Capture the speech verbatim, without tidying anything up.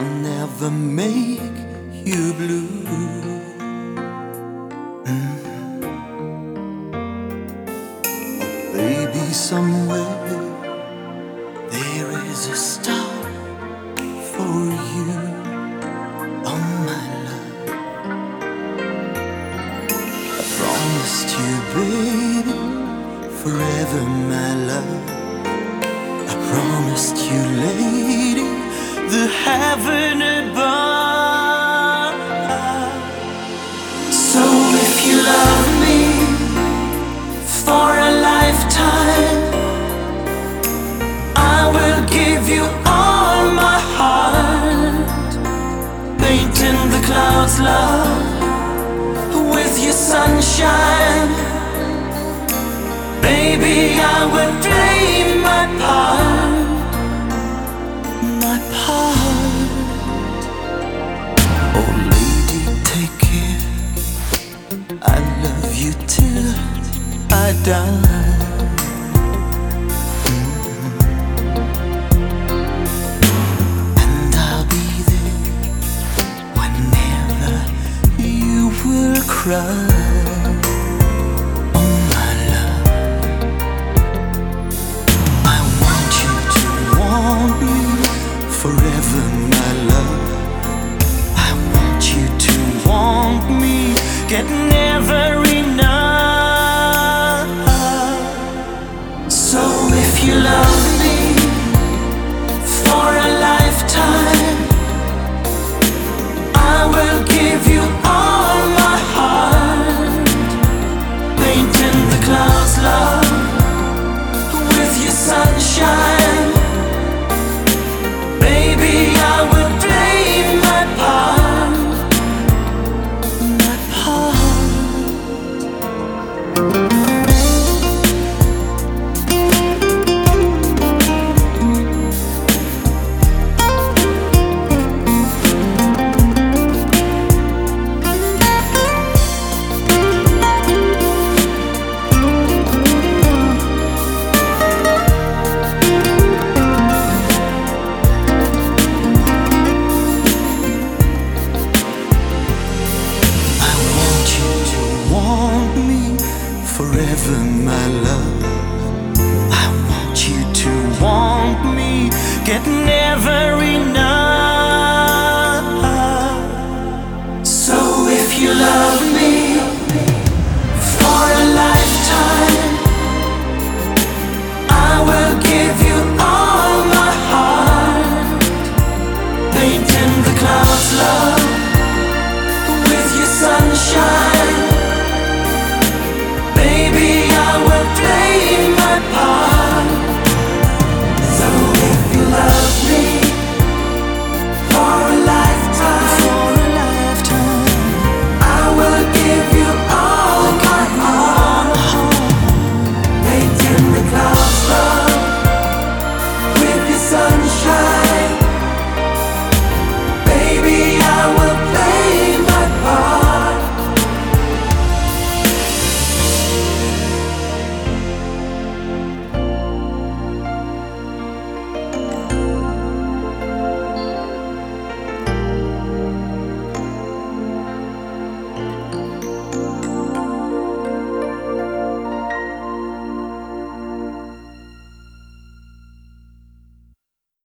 I'll never make you blue. Mm. Oh, baby, somewhere there is a star for you. Oh, my love, I promised you, baby, forever, my love. I promised you, lady, the heaven above. So if you love me for a lifetime, I will give you all my heart, painting the clouds, love, with your sunshine. Baby, I will play my part, my part. Oh, lady, take care. I love you till I die. Mm-hmm. And I'll be there whenever you will cry. Forever, my love, I want you to want me, get never